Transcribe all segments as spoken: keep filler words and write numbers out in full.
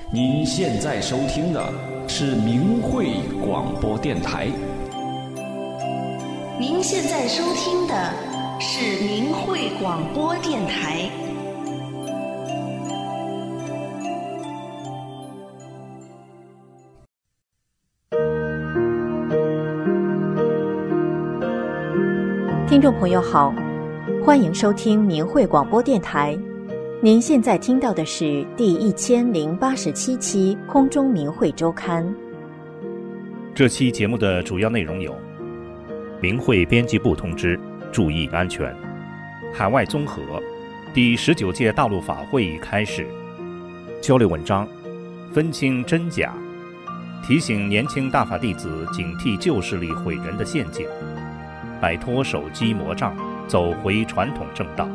您现在收听的是明慧广播电台。 您现在收听的是明慧广播电台。 听众朋友好，欢迎收听明慧广播电台。您现在听到的是第一千零八十七期空中明慧周刊。 这期节目的主要内容有：明慧编辑部通知，注意安全；海外综合，第十九届大陆法会开始；交流文章，分清真假，提醒年轻大法弟子警惕旧势力毁人的陷阱，摆脱手机魔障，走回传统正道。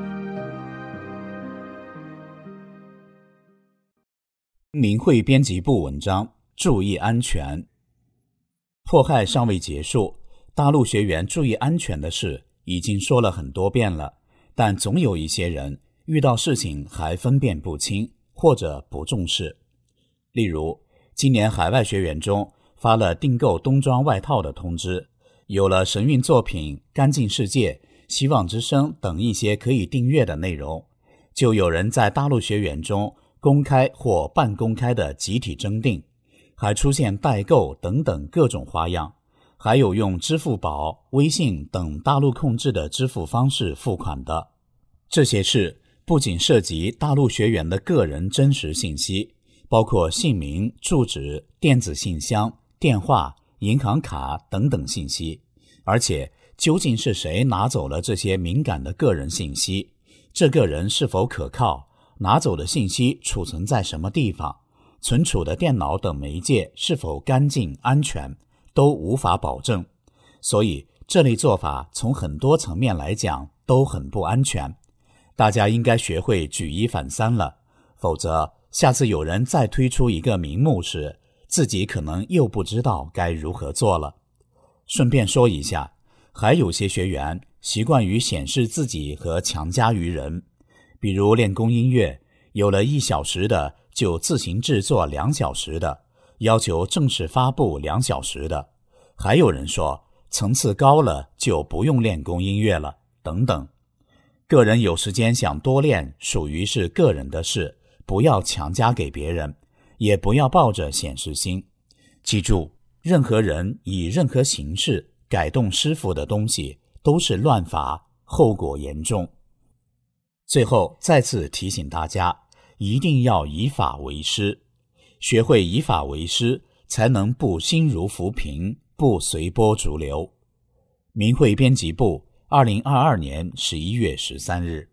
明慧编辑部文章，注意安全。迫害尚未结束，大陆学员注意安全的事已经说了很多遍了，但总有一些人遇到事情还分辨不清，或者不重视。例如，今年海外学员中发了订购冬装外套的通知，有了神韵作品、干净世界、希望之声等一些可以订阅的内容，就有人在大陆学员中公开或半公开的集体征订，还出现代购等等各种花样，还有用支付宝、微信等大陆控制的支付方式付款的。这些事不仅涉及大陆学员的个人真实信息，包括姓名、住址、电子信箱、电话、银行卡等等信息，而且究竟是谁拿走了这些敏感的个人信息，这个人是否可靠，拿走的信息储存在什么地方，存储的电脑等媒介是否干净安全，都无法保证。所以这类做法从很多层面来讲都很不安全，大家应该学会举一反三了，否则下次有人再推出一个名目时，自己可能又不知道该如何做了。顺便说一下，还有些学员习惯于显示自己和强加于人，比如练功音乐，有了一小时的就自行制作两小时的，要求正式发布两小时的，还有人说层次高了就不用练功音乐了，等等。个人有时间想多练，属于是个人的事，不要强加给别人，也不要抱着显示心。记住，任何人以任何形式改动师傅的东西都是乱法，后果严重。最后再次提醒大家，一定要以法为师，学会以法为师，才能不心如浮萍，不随波逐流。明慧编辑部，二零二二年十一月十三日。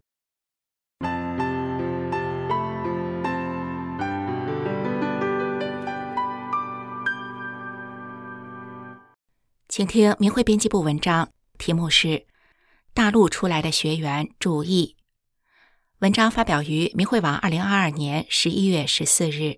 请听明慧编辑部文章，题目是大陆出来的学员注意。文章发表于明慧网二零二二年十一月十四日。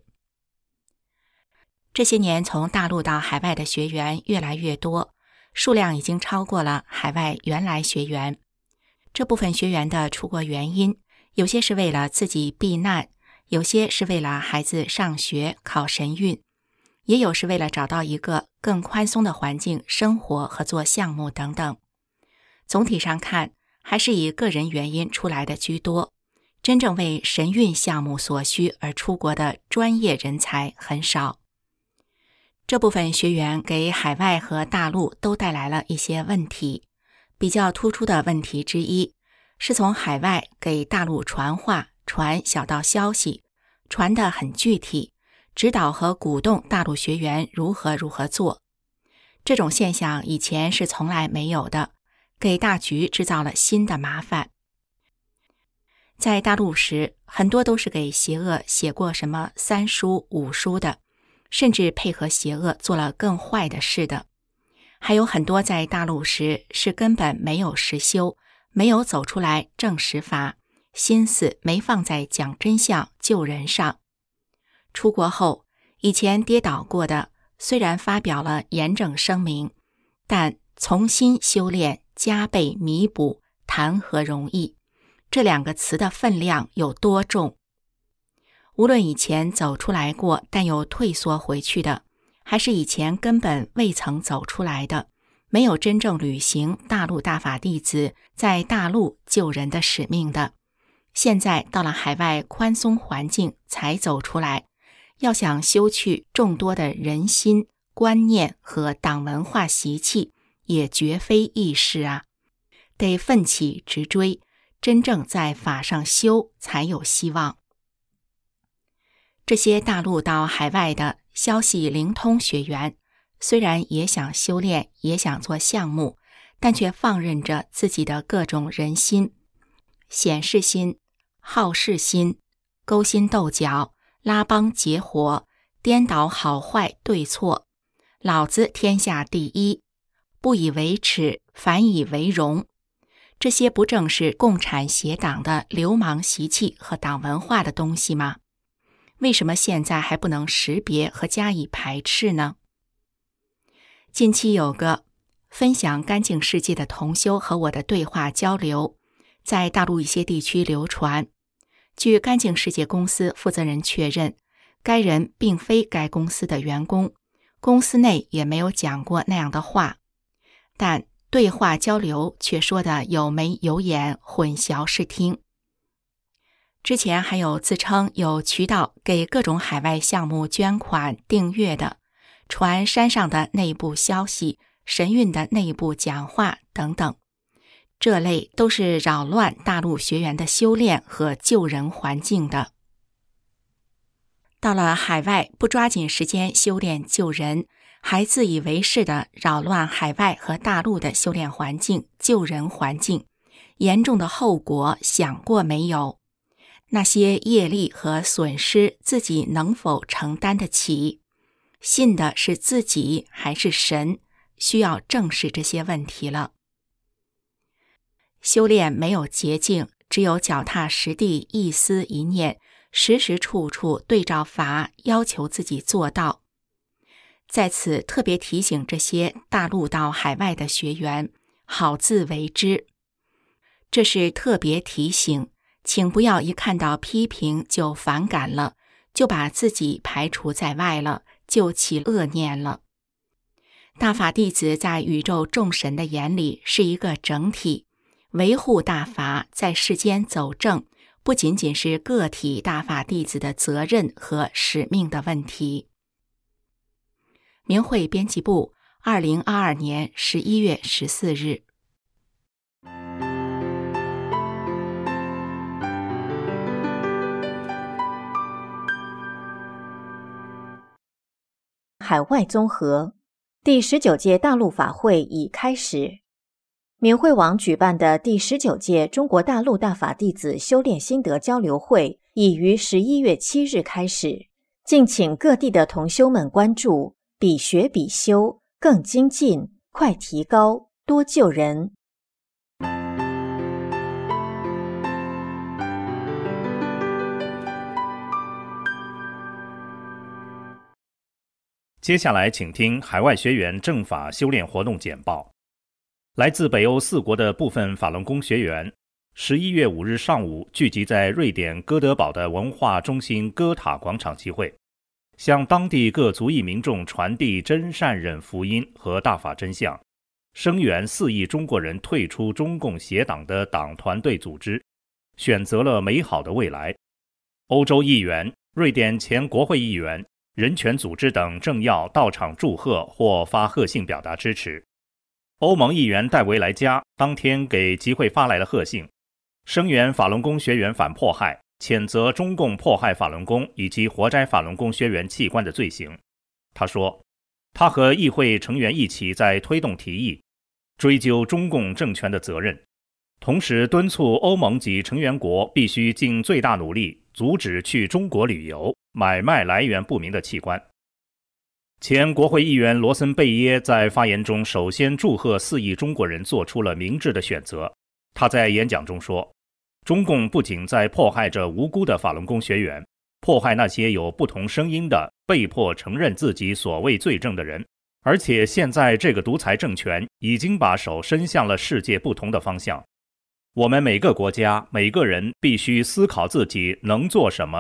这些年从大陆到海外的学员越来越多，数量已经超过了海外原来学员。这部分学员的出国原因，有些是为了自己避难，有些是为了孩子上学考神韵，也有是为了找到一个更宽松的环境生活和做项目等等。总体上看，还是以个人原因出来的居多，真正为神韵项目所需而出国的专业人才很少。这部分学员给海外和大陆都带来了一些问题，比较突出的问题之一，是从海外给大陆传话，传小道消息，传得很具体，指导和鼓动大陆学员如何如何做。这种现象以前是从来没有的，给大局制造了新的麻烦。在大陆时，很多都是给邪恶写过什么三书五书的，甚至配合邪恶做了更坏的事的。还有很多在大陆时是根本没有实修，没有走出来证实法，心思没放在讲真相救人上。出国后，以前跌倒过的，虽然发表了严正声明，但重新修炼，加倍弥补，谈何容易？这两个词的分量有多重？ 无论以前走出来过但又退缩回去的，还是以前根本未曾走出来的，没有真正履行大陆大法弟子在大陆救人的使命的，现在到了海外宽松环境才走出来，要想修去众多的人心、观念和党文化习气，也绝非易事啊，得奋起直追，真正在法上修才有希望。这些大陆到海外的消息灵通学员，虽然也想修炼，也想做项目，但却放任着自己的各种人心、显示心、好事心、勾心斗角、拉帮结伙、颠倒好坏对错，老子天下第一，不以为耻，反以为荣。这些不正是共产邪党的流氓习气和党文化的东西吗？为什么现在还不能识别和加以排斥呢？近期有个分享干净世界的同修和我的对话交流，在大陆一些地区流传。据干净世界公司负责人确认，该人并非该公司的员工，公司内也没有讲过那样的话，但对话交流却说的有眉有眼，混淆视听。之前还有自称有渠道给各种海外项目捐款订阅的，传山上的内部消息、神韵的内部讲话等等，这类都是扰乱大陆学员的修炼和救人环境的。到了海外不抓紧时间修炼救人，还自以为是的扰乱海外和大陆的修炼环境、救人环境，严重的后果想过没有？那些业力和损失自己能否承担得起？信的是自己还是神？需要正视这些问题了。修炼没有捷径，只有脚踏实地，一思一念，时时处处对照法，要求自己做到。在此特别提醒这些大陆到海外的学员，好自为之。这是特别提醒，请不要一看到批评就反感了，就把自己排除在外了，就起恶念了。大法弟子在宇宙众神的眼里是一个整体，维护大法在世间走正，不仅仅是个体大法弟子的责任和使命的问题。明慧编辑部，二零二二年十一月十四日。 海外综合第十九届大陆法会已开始。明慧网举办的第十九届中国大陆大法弟子修炼心得交流会已于十一月七日开始，敬请各地的同修们关注，比学比修，更精进，快提高，多救人。 接下来请听海外学员正法修炼活动简报。来自北欧四国的部分法轮功学员十一月五日上午聚集在瑞典哥德堡的文化中心歌塔广场集会，向当地各族裔民众传递真善忍福音和大法真相，声援四亿中国人退出中共邪党的党团队组织，选择了美好的未来。欧洲议员、瑞典前国会议员、人权组织等政要到场祝贺或发贺信表达支持。欧盟议员戴维莱加当天给集会发来了贺信，声援法轮功学员反迫害，谴责中共迫害法轮功以及活摘法轮功学员器官的罪行。他说，他和议会成员一起在推动提议，追究中共政权的责任，同时敦促欧盟及成员国必须尽最大努力阻止去中国旅游、买卖来源不明的器官。前国会议员罗森贝耶在发言中首先祝贺四亿中国人做出了明智的选择。他在演讲中说，中共不仅在迫害着无辜的法轮功学员，迫害那些有不同声音的被迫承认自己所谓罪证的人，而且现在这个独裁政权已经把手伸向了世界不同的方向。我们每个国家每个人必须思考自己能做什么，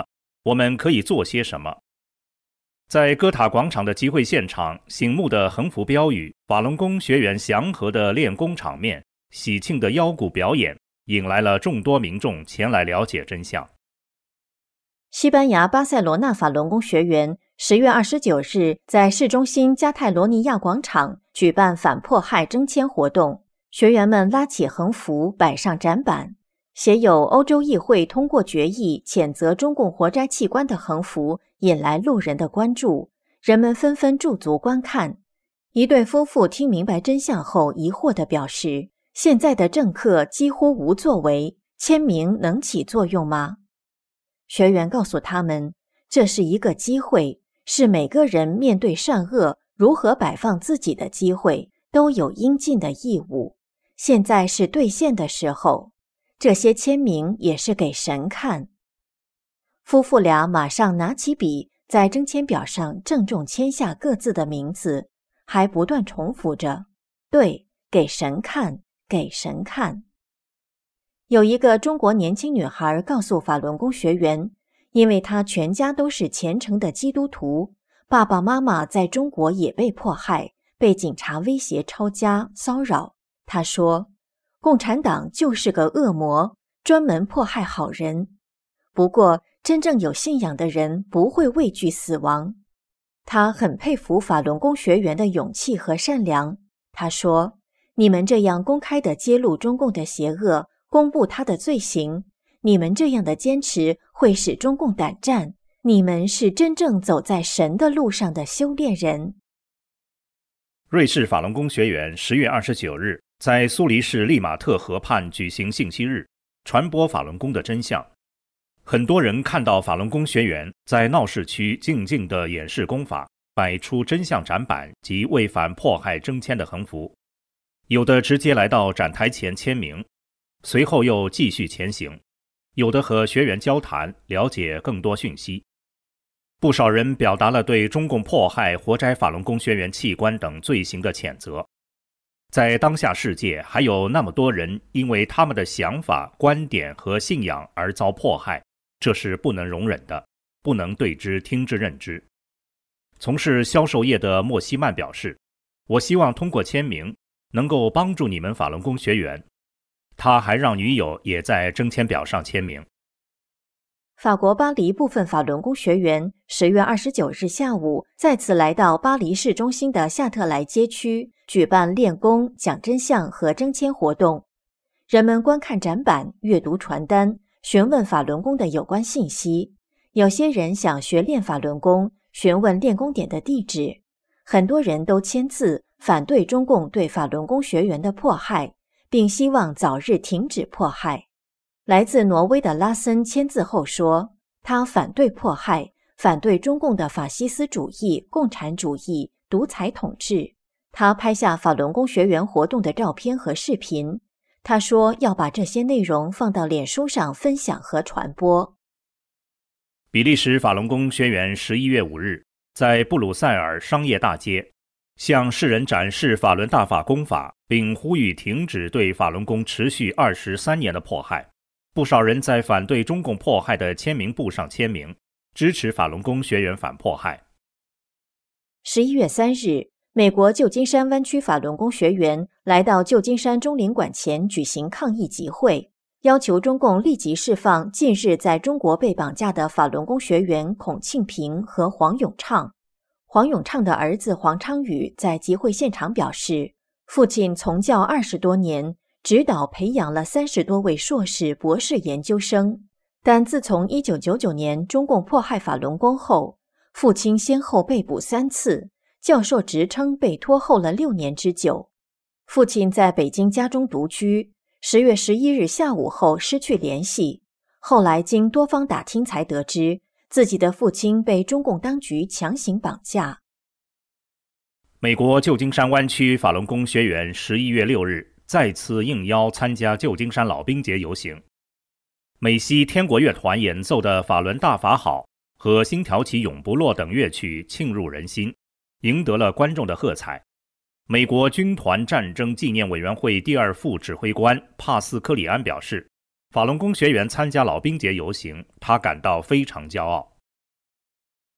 我们可以做些什么？在歌塔广场的集会现场，醒目的横幅标语、法轮功学员祥和的练功场面、喜庆的腰鼓表演，引来了众多民众前来了解真相。 西班牙巴塞罗那法轮功学员十月二十九日在市中心加泰罗尼亚广场举办反迫害征签活动，学员们拉起横幅，摆上展板，写有欧洲议会通过决议谴责中共活摘器官的横幅引来路人的关注，人们纷纷驻足观看。一对夫妇听明白真相后疑惑地表示，现在的政客几乎无作为，签名能起作用吗？学员告诉他们，这是一个机会，是每个人面对善恶如何摆放自己的机会，都有应尽的义务。现在是兑现的时候，这些签名也是给神看。夫妇俩马上拿起笔，在征签表上郑重签下各自的名字，还不断重复着：对，给神看，给神看。有一个中国年轻女孩告诉法轮功学员，因为她全家都是虔诚的基督徒，爸爸妈妈在中国也被迫害，被警察威胁抄家骚扰。她说，共产党就是个恶魔，专门迫害好人。不过真正有信仰的人不会畏惧死亡。她很佩服法轮功学员的勇气和善良。她说，你们这样公开地揭露中共的邪恶，公布他的罪行，你们这样的坚持会使中共胆战，你们是真正走在神的路上的修炼人。 瑞士法轮功学员十月二十九日在苏黎世利马特河畔举行信息日，传播法轮功的真相。很多人看到法轮功学员在闹市区静静地演示功法，摆出真相展板及为反迫害征签的横幅，有的直接来到展台前签名，随后又继续前行，有的和学员交谈，了解更多讯息。不少人表达了对中共迫害、活摘法轮功学员器官等罪行的谴责。在当下世界，还有那么多人因为他们的想法、观点和信仰而遭迫害，这是不能容忍的，不能对之听之任之。从事销售业的莫西曼表示，我希望通过签名能够帮助你们法轮功学员。他还让女友也在征签表上签名。 法国巴黎部分法轮功学员十月二十九日下午再次来到巴黎市中心的夏特莱街区，举办练功、讲真相和征签活动。人们观看展板、阅读传单，询问法轮功的有关信息。有些人想学练法轮功，询问练功点的地址。很多人都签字反对中共对法轮功学员的迫害，并希望早日停止迫害。来自挪威的拉森签字后说，他反对迫害，反对中共的法西斯主义、共产主义、独裁统治。他拍下法轮功学员活动的照片和视频，他说要把这些内容放到脸书上分享和传播。 比利时法轮功学员十一月五日在布鲁塞尔商业大街向世人展示法轮大法功法，并呼吁停止对法轮功持续二十三年的迫害。不少人在反对中共迫害的签名簿上签名，支持法轮功学员反迫害。 十一月三日，美国旧金山湾区法轮功学员来到旧金山中领馆前举行抗议集会，要求中共立即释放近日在中国被绑架的法轮功学员孔庆平和黄永畅。黄永畅的儿子黄昌宇在集会现场表示，父亲从教二十多年，指导培养了三十多位硕士、博士研究生，但自从一九九九年中共迫害法轮功后，父亲先后被捕三次，教授职称被拖后了六年之久。父亲在北京家中独居，十月十一日下午后失去联系，后来经多方打听才得知，自己的父亲被中共当局强行绑架。 美国旧金山湾区法轮功学员十一月六日再次应邀参加旧金山老兵节游行。美西天国乐团演奏的法轮大法好和星条旗永不落等乐曲沁入人心，赢得了观众的喝彩。美国军团战争纪念委员会第二副指挥官帕斯科里安表示，法轮功学员参加老兵节游行，他感到非常骄傲。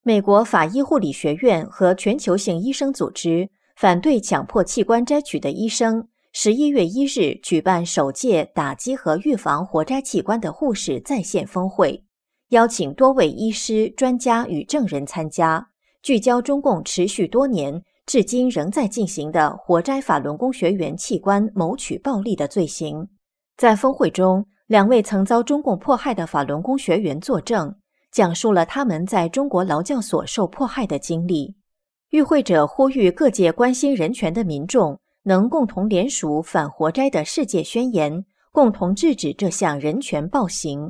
美国法医护理学院和全球性医生组织反对强迫器官摘取的医生十一月一日举办首届打击和预防活摘器官的护士在线峰会，邀请多位医师、专家与证人参加，聚焦中共持续多年至今仍在进行的活摘法轮功学员器官谋取暴利的罪行。在峰会中，两位曾遭中共迫害的法轮功学员作证，讲述了他们在中国劳教所受迫害的经历。与会者呼吁各界关心人权的民众能共同联署反活摘的世界宣言，共同制止这项人权暴行。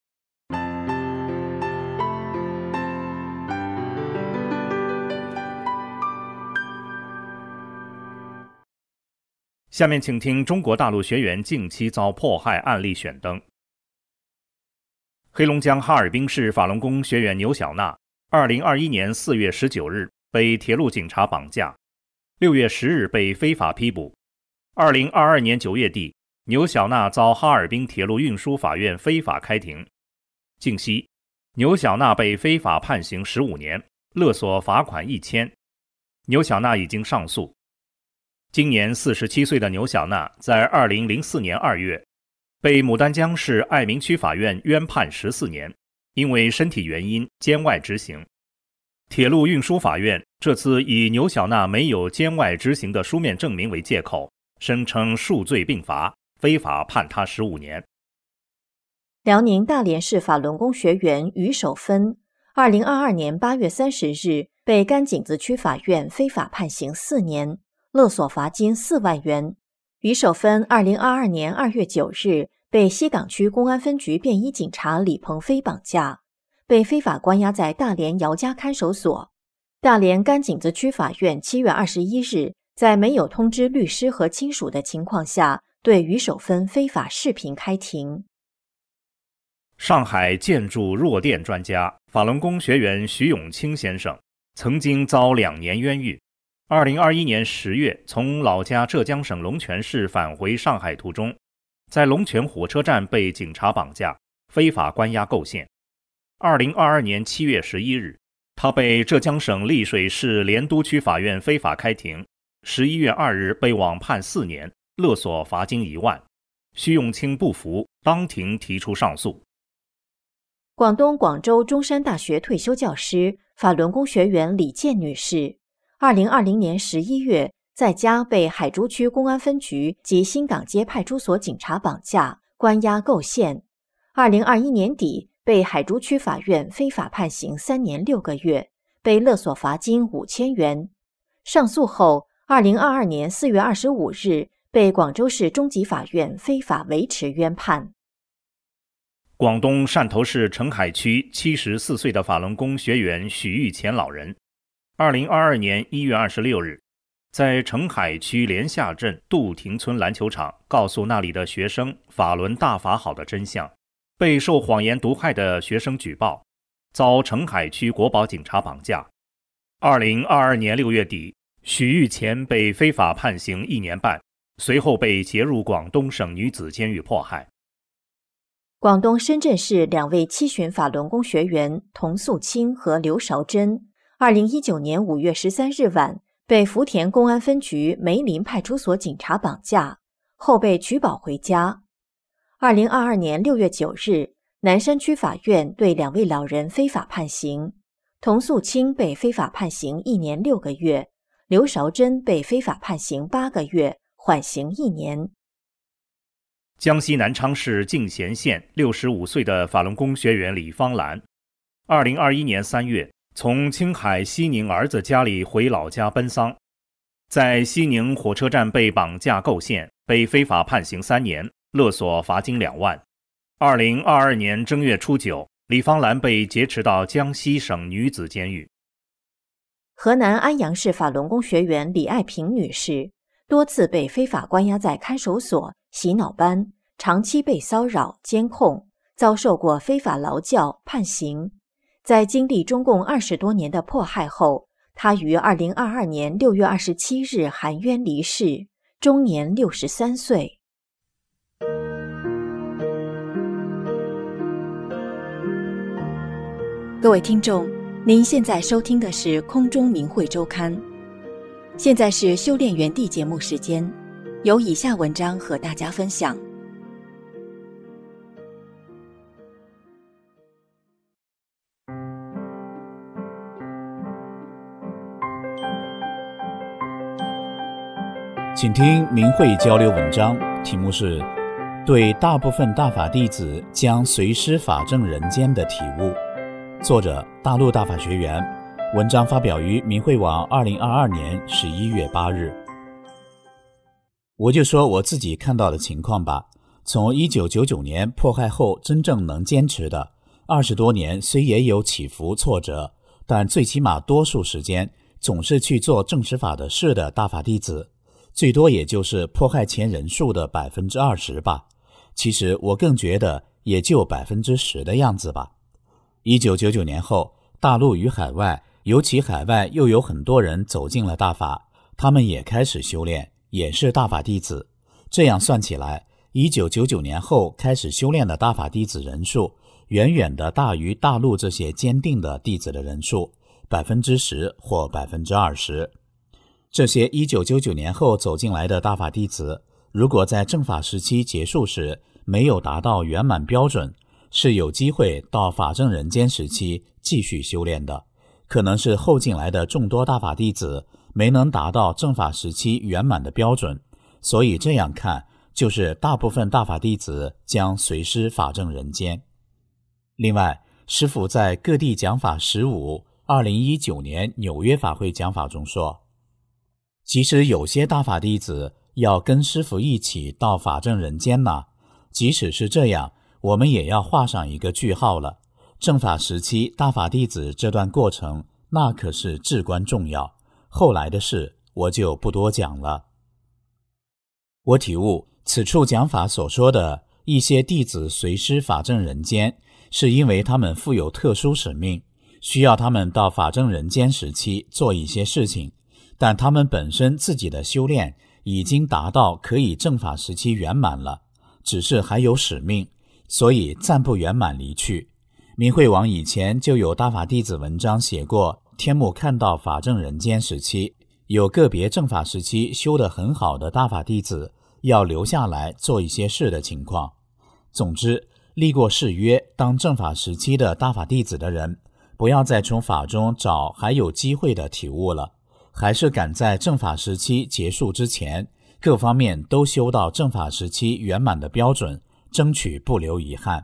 下面请听中国大陆学员近期遭迫害案例选灯。黑龙江哈尔滨市法轮功学员牛小娜，二零二一年四月十九日被铁路警察绑架，六月十日被非法批捕。二零二二年九月底，牛小娜遭哈尔滨铁路运输法院非法开庭。近期，牛小娜被非法判刑十五年，勒索罚款一千。牛小娜已经上诉。今年四十七岁的牛小娜在二零零四年二月被牡丹江市爱民区法院冤判十四年，因为身体原因监外执行。铁路运输法院这次以牛小娜没有监外执行的书面证明为借口，声称数罪并罚，非法判他十五年。 辽宁大连市法轮功学员于守芬，二零二二年八月三十日被甘井子区法院非法判刑四年，勒索罚金四万元。于守芬二零二二年二月九日被西岗区公安分局便衣警察李鹏飞绑架，被非法关押在大连姚家看守所。大连甘井子区法院七月二十一日在没有通知律师和亲属的情况下，对于守芬非法视频开庭。 上海建筑弱电专家、法轮功学员徐永清先生曾经遭两年冤狱。二零二一年十月，从老家浙江省龙泉市返回上海途中，在龙泉火车站被警察绑架，非法关押构陷。二零二二年七月十一日，他被浙江省丽水市莲都区法院非法开庭，十一月二日被网判四年，勒索罚金一万。徐永清不服，当庭提出上诉。 广东广州中山大学退休教师、法轮功学员李健女士，二零二零年十一月在家被海珠区公安分局及新港街派出所警察绑架、关押构陷。二零二一年底被海珠区法院非法判刑三年六个月，被勒索罚金五千元。上诉后，二零二二年四月二十五日被广州市中级法院非法维持冤判。 广东汕头市澄海区七十四岁的法轮功学员许玉乾老人，二零二二年一月二十六日，在澄海区莲下镇杜亭村篮球场告诉那里的学生法轮大法好的真相，被受谎言毒害的学生举报，遭澄海区国保警察绑架。二零二二年六月底，许玉乾被非法判刑一年半，随后被劫入广东省女子监狱迫害。 广东深圳市两位七旬法轮功学员童素清和刘韶珍，二零一九年五月十三日晚被福田公安分局梅林派出所警察绑架，后被取保回家。二零二二年六月九日，南山区法院对两位老人非法判刑，童素清被非法判刑一年六个月，刘韶珍被非法判刑八个月，缓刑一年。 江西南昌市进贤县六十五岁的法轮功学员李芳兰，二零二一年三月从青海西宁儿子家里回老家奔丧，在西宁火车站被绑架构陷，被非法判刑三年，勒索罚金两万。二零二二年正月初九，李芳兰被劫持到江西省女子监狱。 河南安阳市法轮功学员李爱萍女士，多次被非法关押在看守所、洗脑班，长期被骚扰、监控，遭受过非法劳教、判刑。在经历中共二十多年的迫害后，她于二零二二年六月二十七日含冤离世，终年六十三岁。 各位听众， 您现在收听的是空中明慧周刊，现在是修炼园地节目时间，有以下文章和大家分享。 请听明慧交流文章，题目是对大部分大法弟子将随师法正人间的体悟，作者大陆大法学员，文章发表于明慧网二零二二年十一月八日。我就说我自己看到的情况吧，从一九九九年迫害后真正能坚持的二十多年，虽也有起伏挫折，但最起码多数时间总是去做正实法的事的大法弟子，最多也就是迫害前人数的百分之二十吧。其实我更觉得也就百分之十的样子吧。一九九九年后，大陆与海外，尤其海外又有很多人走进了大法，他们也开始修炼，也是大法弟子。这样算起来，一九九九年后开始修炼的大法弟子人数，远远的大于大陆这些坚定的弟子的人数，百分之十或百分之二十。这些一九九九年后走进来的大法弟子，如果在正法时期结束时没有达到圆满标准，是有机会到法正人间时期继续修炼的。可能是后进来的众多大法弟子没能达到正法时期圆满的标准，所以这样看，就是大部分大法弟子将随师法正人间。另外，师父在各地讲法十五二零一九年纽约法会讲法中说，即使有些大法弟子要跟师父一起到法正人间呢，即使是这样，我们也要画上一个句号了。正法时期大法弟子这段过程，那可是至关重要，后来的事我就不多讲了。我体悟此处讲法所说的一些弟子随师法正人间，是因为他们负有特殊使命，需要他们到法正人间时期做一些事情，但他们本身自己的修炼已经达到可以正法时期圆满了，只是还有使命，所以暂不圆满离去。明慧网以前就有大法弟子文章写过，天目看到法正人间时期，有个别正法时期修得很好的大法弟子要留下来做一些事的情况。总之，立过誓约当正法时期的大法弟子的人，不要再从法中找还有机会的体悟了，还是赶在正法时期结束之前，各方面都修到正法时期圆满的标准，争取不留遗憾。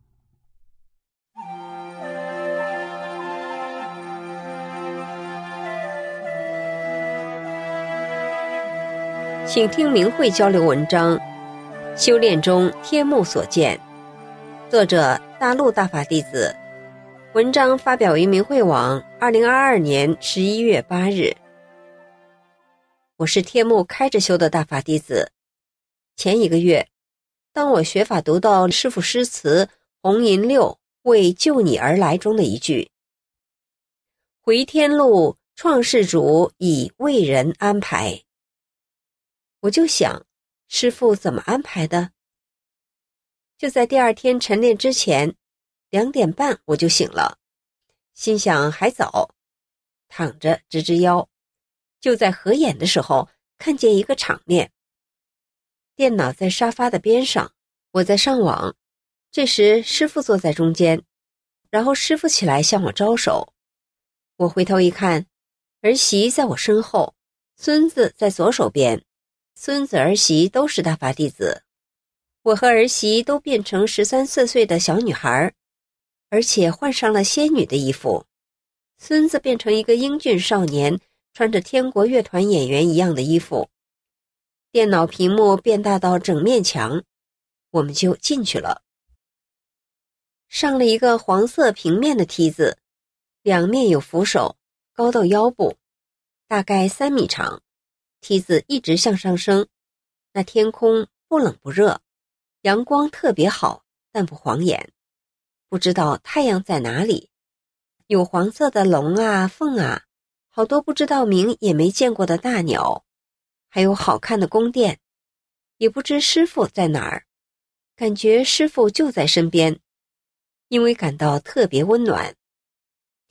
请听明慧交流文章，修炼中天目所见，作者大陆大法弟子，文章发表于明慧网二零二二年十一月八日。我是天目开着修的大法弟子。前一个月，当我学法读到师父诗词红银六为救你而来中的一句，回天路创世主已为人安排，我就想，师父怎么安排的？就在第二天晨练之前，两点半我就醒了，心想还早，躺着直直腰。就在合眼的时候，看见一个场面，电脑在沙发的边上，我在上网。这时师父坐在中间，然后师父起来向我招手。我回头一看，儿媳在我身后，孙子在左手边。孙子儿媳都是大法弟子，我和儿媳都变成十三四岁的小女孩，而且换上了仙女的衣服。孙子变成一个英俊少年，穿着天国乐团演员一样的衣服。电脑屏幕变大到整面墙，我们就进去了。上了一个黄色平面的梯子，两面有扶手，高到腰部，大概三米长。梯子一直向上升，那天空不冷不热，阳光特别好，但不晃眼。不知道太阳在哪里，有黄色的龙啊凤啊，好多不知道名也没见过的大鸟，还有好看的宫殿，也不知师父在哪儿，感觉师父就在身边，因为感到特别温暖。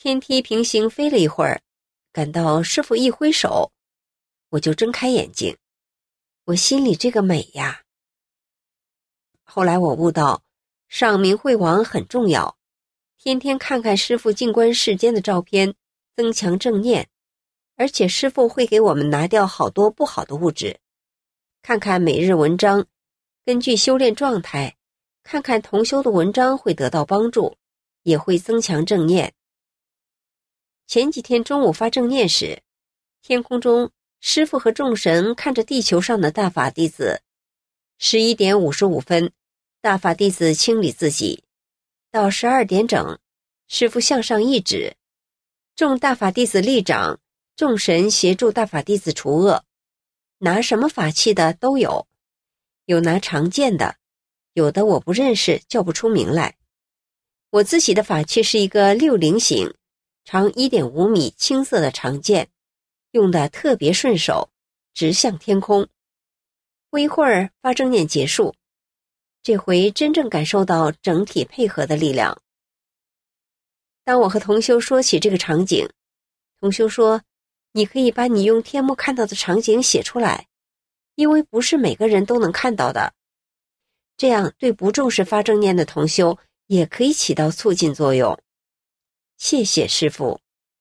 天梯平行飞了一会儿，感到师父一挥手，我就睁开眼睛。我心里这个美呀！后来我悟到，上明慧网很重要，天天看看师父静观世间的照片，增强正念，而且师父会给我们拿掉好多不好的物质。看看每日文章，根据修炼状态，看看同修的文章会得到帮助，也会增强正念。前几天中午发正念时，天空中师父和众神看着地球上的大法弟子。十一点五十五分，大法弟子清理自己。到十二点整，师父向上一指，众大法弟子立掌，众神协助大法弟子除恶。拿什么法器的都有，有拿长剑的，有的我不认识，叫不出名来。我自己的法器是一个六棱形，长 一点五米青色的长剑，用得特别顺手，直向天空。不一会儿发正念结束，这回真正感受到整体配合的力量。当我和同修说起这个场景，同修说，你可以把你用天目看到的场景写出来，因为不是每个人都能看到的。这样对不重视发正念的同修也可以起到促进作用。谢谢师父。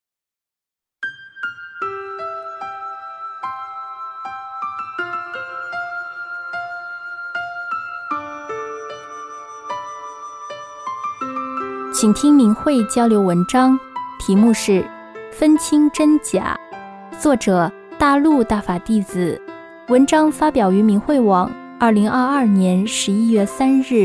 请听明慧交流文章，题目是分清真假，作者大陆大法弟子，文章发表于明慧网二零二二年十一月三日。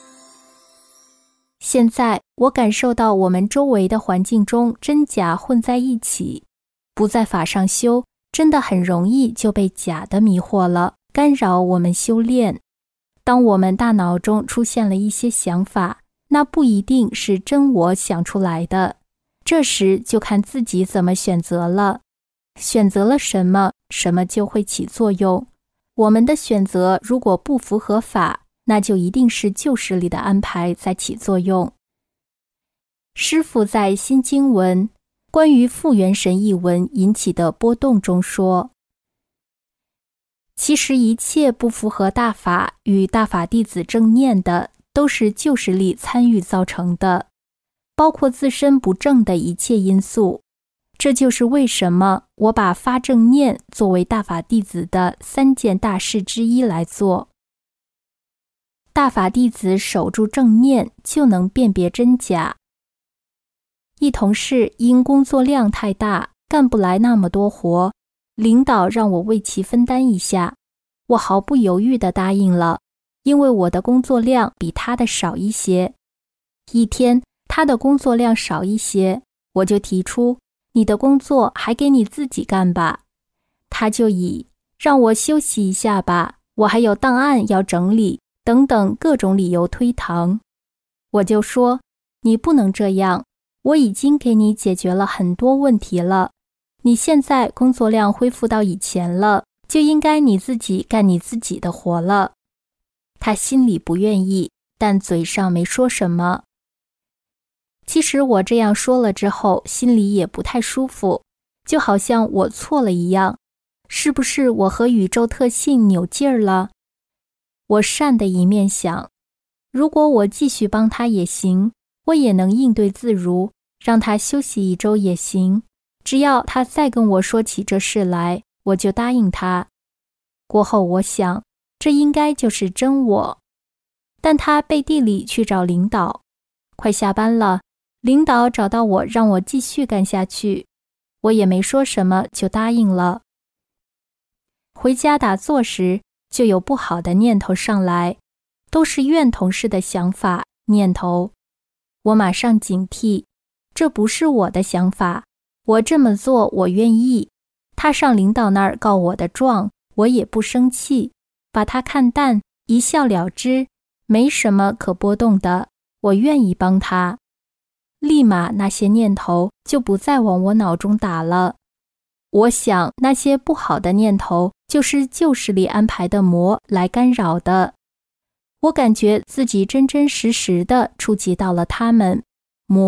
现在我感受到我们周围的环境中真假混在一起，不在法上修，真的很容易就被假的迷惑了，干扰我们修炼。当我们大脑中出现了一些想法，那不一定是真我想出来的，这时就看自己怎么选择了。选择了什么，什么就会起作用。我们的选择如果不符合法，那就一定是旧时里的安排在起作用。师父在新经文关于复元神一文引起的波动中说，其实一切不符合大法与大法弟子正念的，都是旧时力参与造成的，包括自身不正的一切因素。这就是为什么我把发正念作为大法弟子的三件大事之一来做。大法弟子守住正念，就能辨别真假。一同事因工作量太大，干不来那么多活，领导让我为其分担一下，我毫不犹豫地答应了，因为我的工作量比他的少一些。一天他的工作量少一些，我就提出，你的工作还给你自己干吧。他就以让我休息一下吧，我还有档案要整理等等各种理由推搪。我就说，你不能这样，我已经给你解决了很多问题了，你现在工作量恢复到以前了，就应该你自己干你自己的活了。他心里不愿意，但嘴上没说什么。其实我这样说了之后，心里也不太舒服，就好像我错了一样，是不是我和宇宙特性扭劲儿了？我善的一面想，如果我继续帮他也行，我也能应对自如，让他休息一周也行，只要他再跟我说起这事来，我就答应他。过后我想，这应该就是真我。但他背地里去找领导，快下班了，领导找到我让我继续干下去，我也没说什么就答应了。回家打坐时，就有不好的念头上来，都是怨同事的想法念头。我马上警惕，这不是我的想法，我这么做我愿意，他上领导那儿告我的状，我也不生气，把他看淡，一笑了之，没什么可波动的，我愿意帮他。立马那些念头就不再往我脑中打了。我想那些不好的念头就是旧时里安排的魔来干扰的。我感觉自己真真实实地触及到了他们，魔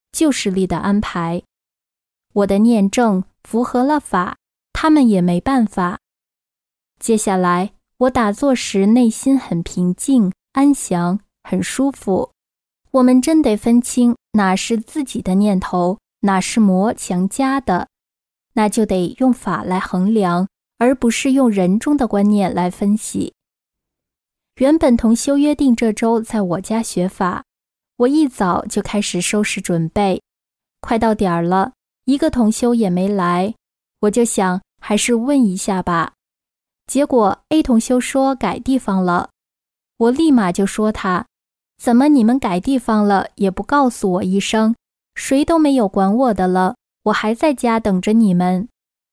旧势力的安排。我的念正符合了法，他们也没办法。接下来我打坐时内心很平静安详，很舒服。我们真得分清哪是自己的念头，哪是魔强加的，那就得用法来衡量，而不是用人中的观念来分析。原本同修约定这周在我家学法，我一早就开始收拾准备，快到点儿了，一个同修也没来，我就想还是问一下吧。结果 A 同修说改地方了，我立马就说他，怎么你们改地方了也不告诉我一声，谁都没有管我的了，我还在家等着你们。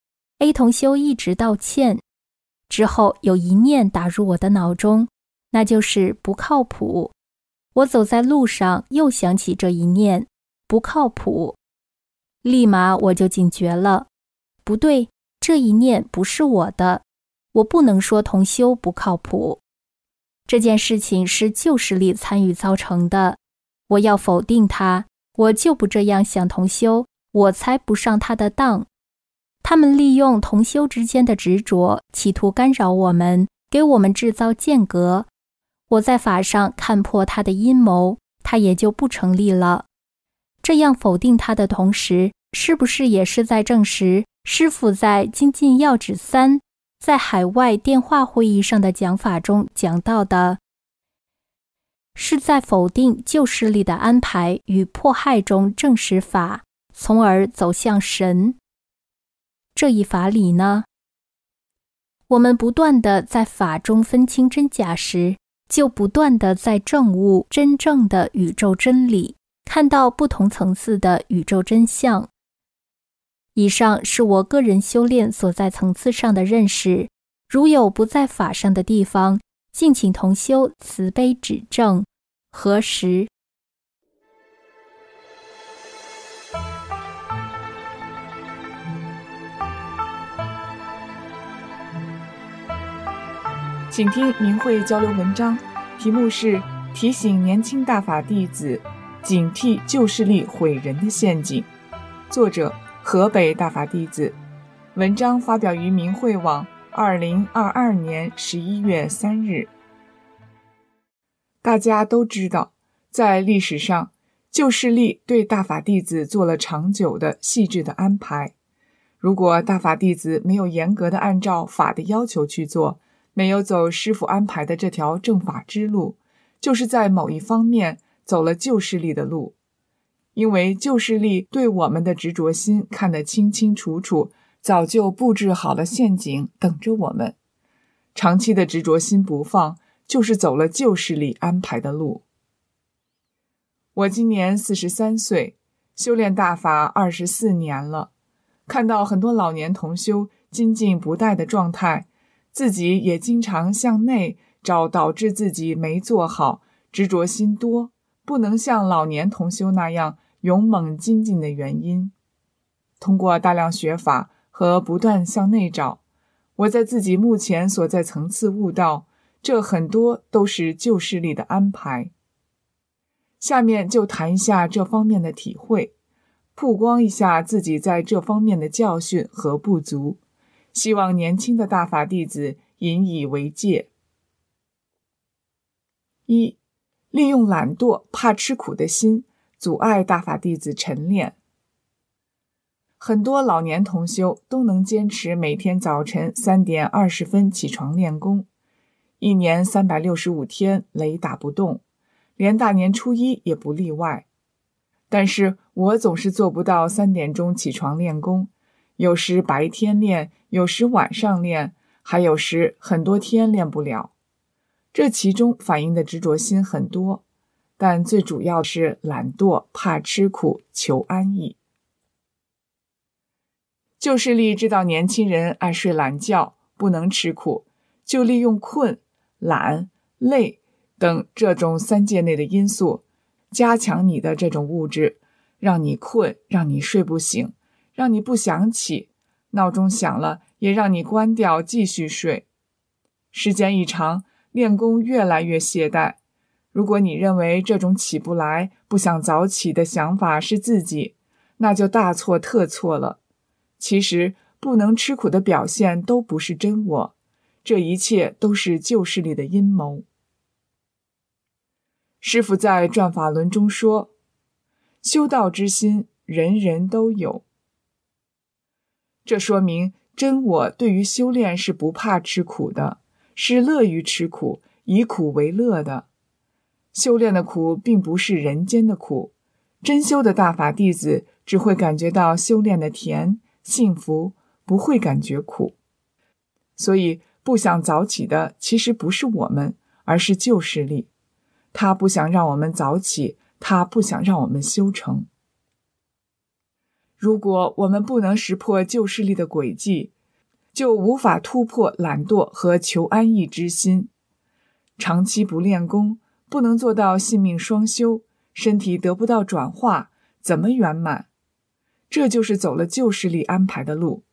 A 同修一直道歉，之后有一念打入我的脑中，那就是不靠谱。我走在路上又想起这一念，不靠谱，立马我就警觉了，不对，这一念不是我的，我不能说同修不靠谱。这件事情是旧势力参与造成的，我要否定他，我就不这样想同修，我才不上他的当。他们利用同修之间的执着，企图干扰我们，给我们制造间隔。我在法上看破他的阴谋，他也就不成立了。这样否定他的同时，是不是也是在证实师父在精进要旨三在海外电话会议上的讲法中讲到的，是在否定旧势力的安排与迫害中证实法，从而走向神？这一法理呢？我们不断地在法中分清真假时，就不断地在证悟真正的宇宙真理，看到不同层次的宇宙真相。以上是我个人修炼所在层次上的认识，如有不在法上的地方，敬请同修慈悲指正，核实。 请听明慧交流文章，题目是提醒年轻大法弟子警惕旧势力毁人的陷阱，作者河北大法弟子，文章发表于明慧网二零二二年十一月三日。大家都知道，在历史上，旧势力对大法弟子做了长久的细致的安排。如果大法弟子没有严格的按照法的要求去做，没有走师父安排的这条正法之路，就是在某一方面走了旧势力的路。因为旧势力对我们的执着心看得清清楚楚，早就布置好了陷阱等着我们。长期的执着心不放，就是走了旧势力安排的路。我今年四十三岁，修炼大法二十四年了，看到很多老年同修精进不怠的状态，自己也经常向内找导致自己没做好、执着心多，不能像老年同修那样勇猛精进的原因。通过大量学法和不断向内找，我在自己目前所在层次悟到，这很多都是旧势力的安排。下面就谈一下这方面的体会，曝光一下自己在这方面的教训和不足，希望年轻的大法弟子引以为戒。一、利用懒惰、怕吃苦的心，阻碍大法弟子晨练。很多老年同修都能坚持每天早晨三点二十分起床练功，一年三百六十五天雷打不动，连大年初一也不例外。但是我总是做不到三点钟起床练功，有时白天练，有时晚上练，还有时很多天练不了。这其中反映的执着心很多，但最主要是懒惰、怕吃苦、求安逸。旧势力知道年轻人爱睡懒觉，不能吃苦，就利用困、懒、累等这种三界内的因素，加强你的这种物质，让你困，让你睡不醒，让你不想起，闹钟响了也让你关掉继续睡。时间一长，练功越来越懈怠。 如果你认为这种起不来、不想早起的想法是自己，那就大错特错了。其实不能吃苦的表现都不是真我，这一切都是旧势力的阴谋。师父在转法轮中说，修道之心人人都有。这说明真我对于修炼是不怕吃苦的，是乐于吃苦，以苦为乐的。修炼的苦并不是人间的苦，真修的大法弟子只会感觉到修炼的甜、幸福，不会感觉苦。所以不想早起的其实不是我们，而是旧势力。他不想让我们早起，他不想让我们修成。如果我们不能识破旧势力的诡计，就无法突破懒惰和求安逸之心。长期不练功，不能做到性命双修，身体得不到转化，怎么圆满？这就是走了旧势力安排的路。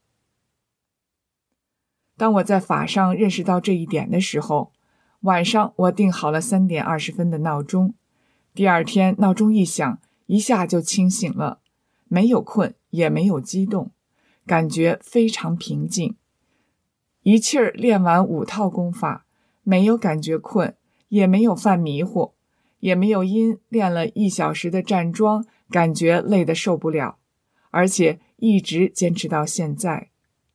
当我在法上认识到这一点的时候，晚上我定好了三点二十分的闹钟，第二天闹钟一响，一下就清醒了，没有困，也没有激动，感觉非常平静。一气儿练完五套功法，没有感觉困，也没有犯迷糊，也没有因练了一小时的站桩感觉累得受不了，而且一直坚持到现在。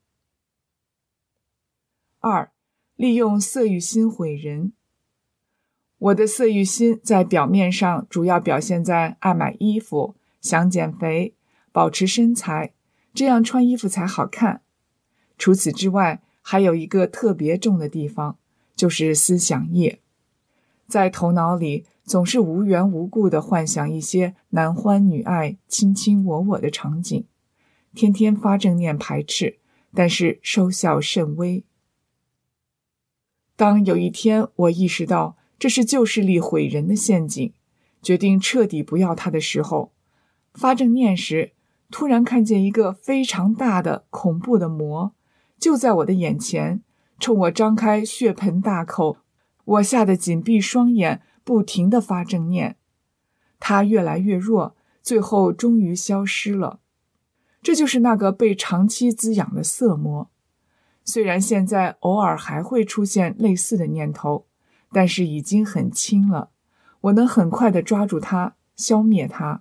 二，利用色欲心毁人。我的色欲心在表面上主要表现在爱买衣服、想减肥、保持身材，这样穿衣服才好看。除此之外，还有一个特别重的地方，就是思想业。在头脑里总是无缘无故地幻想一些男欢女爱、卿卿我我的场景，天天发正念排斥，但是收效甚微。当有一天我意识到这是旧势力毁人的陷阱，决定彻底不要它的时候，发正念时，突然看见一个非常大的恐怖的魔，就在我的眼前，冲我张开血盆大口，我吓得紧闭双眼，不停地发正念。它越来越弱，最后终于消失了。这就是那个被长期滋养的色魔。虽然现在偶尔还会出现类似的念头，但是已经很轻了，我能很快地抓住它，消灭它。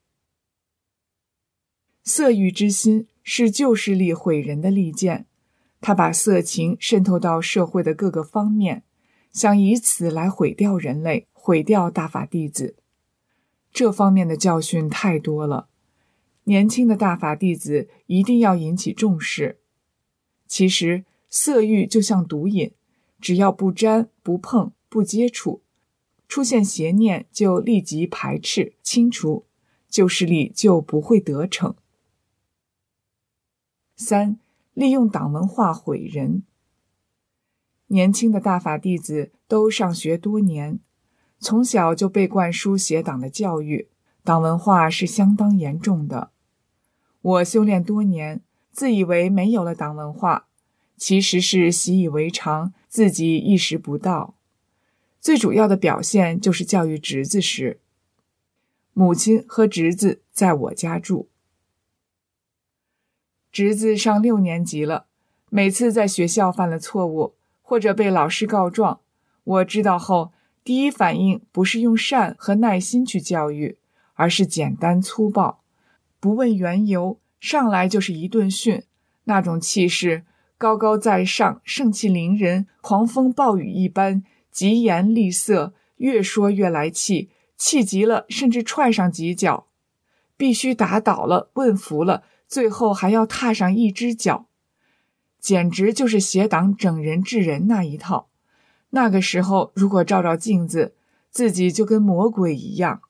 色欲之心是旧势力毁人的利剑，它把色情渗透到社会的各个方面，想以此来毁掉人类，毁掉大法弟子。这方面的教训太多了，年轻的大法弟子一定要引起重视。其实色欲就像毒瘾，只要不沾、不碰、不接触，出现邪念就立即排斥、清除，旧势力就不会得逞。三，利用党文化毁人。年轻的大法弟子都上学多年，从小就被灌输邪党的教育，党文化是相当严重的。我修炼多年，自以为没有了党文化，其实是习以为常，自己意识不到。最主要的表现就是教育侄子时，母亲和侄子在我家住。侄子上六年级了，每次在学校犯了错误，或者被老师告状，我知道后，第一反应不是用善和耐心去教育，而是简单粗暴，不问缘由，上来就是一顿训，那种气势高高在上，盛气凌人，狂风暴雨一般，疾言厉色，越说越来气，气急了甚至踹上几脚，必须打倒了，问服了，最后还要踏上一只脚，简直就是邪党整人治人那一套。那个时候如果照照镜子，自己就跟魔鬼一样。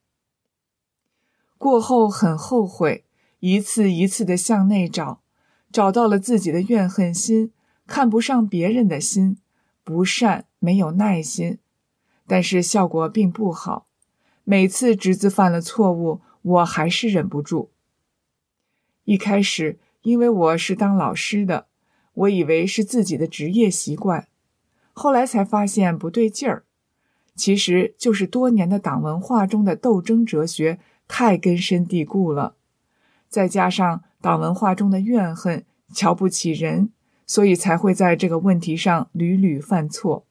过后很后悔，一次一次地向内找，找到了自己的怨恨心，看不上别人的心，不善，没有耐心，但是效果并不好。每次侄子犯了错误，我还是忍不住。一开始因为我是当老师的，我以为是自己的职业习惯，后来才发现不对劲儿。 其实就是多年的党文化中的斗争哲学太根深蒂固了，再加上党文化中的怨恨、瞧不起人，所以才会在这个问题上屡屡犯错。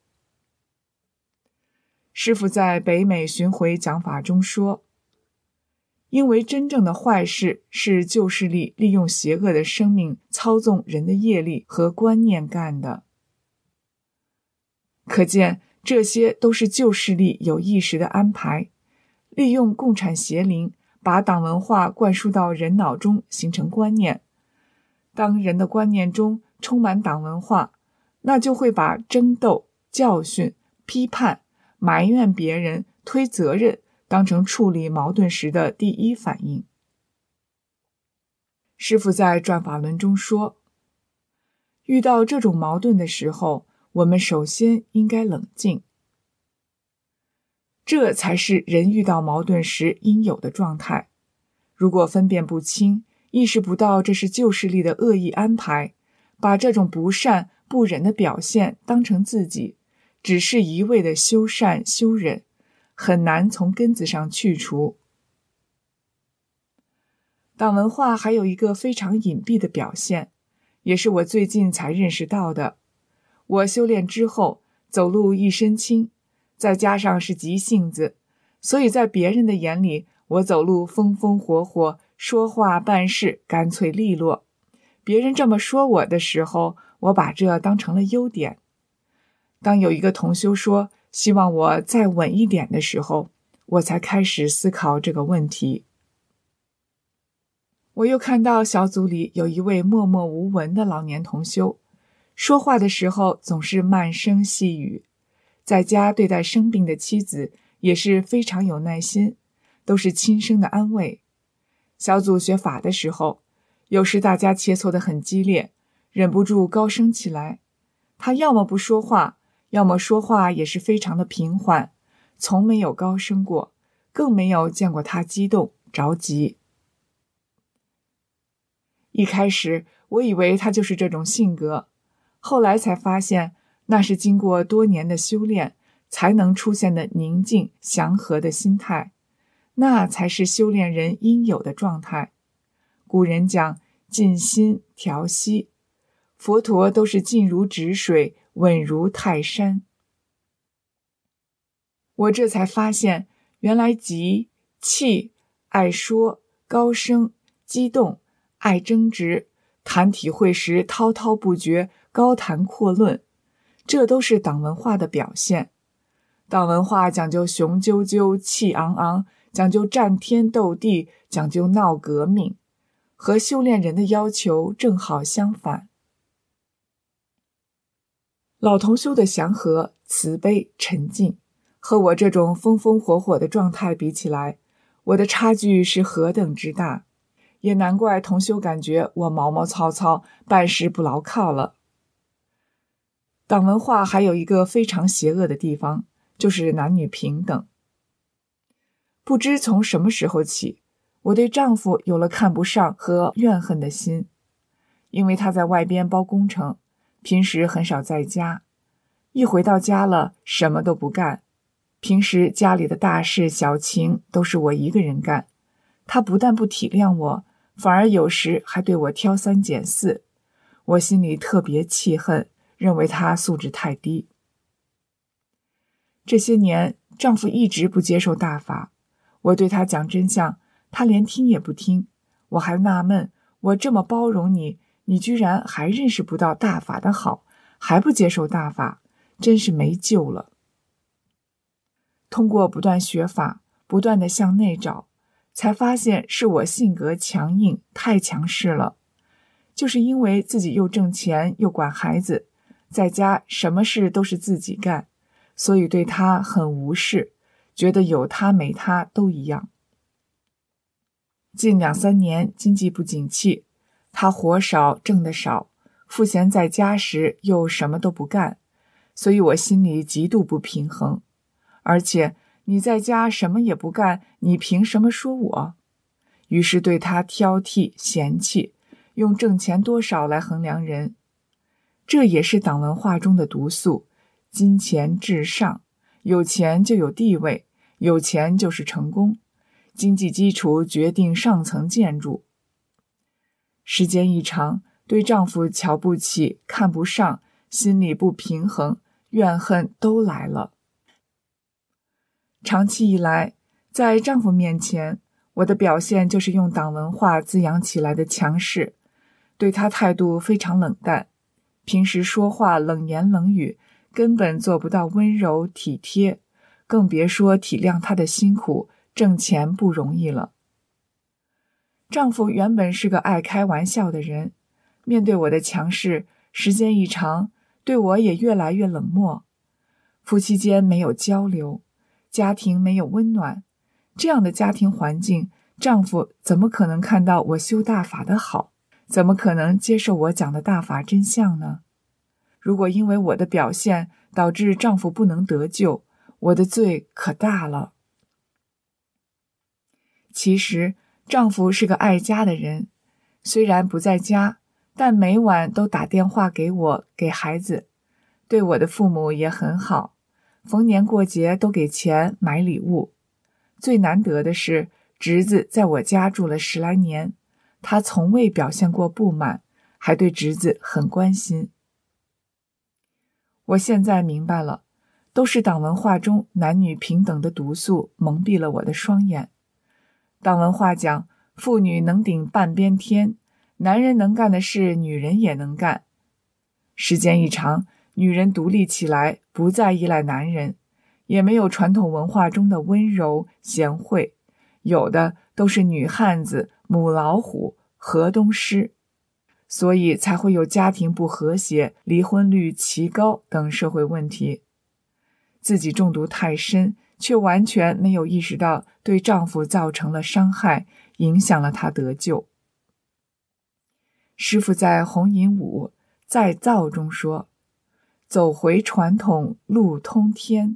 师父在北美巡回讲法中说，因为真正的坏事是旧势力利用邪恶的生命操纵人的业力和观念干的。可见这些都是旧势力有意识的安排，利用共产邪灵把党文化灌输到人脑中，形成观念。当人的观念中充满党文化，那就会把争斗、教训、批判、埋怨别人、推责任当成处理矛盾时的第一反应。师父在转法轮中说，遇到这种矛盾的时候，我们首先应该冷静，这才是人遇到矛盾时应有的状态。如果分辨不清，意识不到这是旧势力的恶意安排，把这种不善不忍的表现当成自己，只是一味的修善修忍，很难从根子上去除。党文化还有一个非常隐蔽的表现，也是我最近才认识到的。我修炼之后，走路一身轻，再加上是急性子，所以在别人的眼里，我走路风风火火，说话办事干脆利落。别人这么说我的时候，我把这当成了优点。当有一个同修说希望我再稳一点的时候，我才开始思考这个问题。我又看到小组里有一位默默无闻的老年同修，说话的时候总是慢声细语，在家对待生病的妻子也是非常有耐心，都是轻声的安慰。小组学法的时候，有时大家切磋得很激烈，忍不住高声起来，他要么不说话，要么说话也是非常的平缓，从没有高声过，更没有见过他激动着急。一开始我以为他就是这种性格，后来才发现那是经过多年的修炼才能出现的宁静祥和的心态，那才是修炼人应有的状态。古人讲静心调息，佛陀都是静如止水，稳如泰山。我这才发现，原来急、气、爱说、高声、激动、爱争执、谈体会时滔滔不绝、高谈阔论，这都是党文化的表现。党文化讲究雄赳赳、气昂昂，讲究战天斗地，讲究闹革命，和修炼人的要求正好相反。老同修的祥和、慈悲、沉静，和我这种风风火火的状态比起来，我的差距是何等之大，也难怪同修感觉我毛毛糙糙，办事不牢靠了。党文化还有一个非常邪恶的地方，就是男女平等。不知从什么时候起，我对丈夫有了看不上和怨恨的心，因为他在外边包工程，平时很少在家，一回到家了什么都不干，平时家里的大事小情都是我一个人干，他不但不体谅我，反而有时还对我挑三拣四，我心里特别气恨，认为他素质太低。这些年丈夫一直不接受大法，我对他讲真相，他连听也不听，我还纳闷，我这么包容你，你居然还认识不到大法的好，还不接受大法，真是没救了。通过不断学法，不断地向内找，才发现是我性格强硬，太强势了。就是因为自己又挣钱又管孩子，在家什么事都是自己干，所以对他很无视，觉得有他没他都一样。近两三年经济不景气，他活少挣得少，赋闲在家时又什么都不干，所以我心里极度不平衡。而且你在家什么也不干，你凭什么说我？于是对他挑剔嫌弃，用挣钱多少来衡量人。这也是党文化中的毒素，金钱至上， 有钱就有地位，有钱就是成功，经济基础决定上层建筑。时间一长，对丈夫瞧不起、看不上，心里不平衡，怨恨都来了。长期以来，在丈夫面前，我的表现就是用党文化滋养起来的强势，对他态度非常冷淡，平时说话冷言冷语，根本做不到温柔体贴，更别说体谅他的辛苦，挣钱不容易了。丈夫原本是个爱开玩笑的人，面对我的强势，时间一长，对我也越来越冷漠。夫妻间没有交流，家庭没有温暖，这样的家庭环境，丈夫怎么可能看到我修大法的好？怎么可能接受我讲的大法真相呢？如果因为我的表现导致丈夫不能得救，我的罪可大了。其实丈夫是个爱家的人，虽然不在家，但每晚都打电话给我，给孩子，对我的父母也很好，逢年过节都给钱买礼物。最难得的是，侄子在我家住了十来年，他从未表现过不满，还对侄子很关心。我现在明白了，都是党文化中男女平等的毒素蒙蔽了我的双眼。党文化讲，妇女能顶半边天，男人能干的事，女人也能干。时间一长，女人独立起来，不再依赖男人，也没有传统文化中的温柔贤惠，有的都是女汉子、母老虎、河东狮，所以才会有家庭不和谐、离婚率奇高等社会问题。自己中毒太深，却完全没有意识到对丈夫造成了伤害，影响了他得救。师父在弘引五再造中说，走回传统，路通天。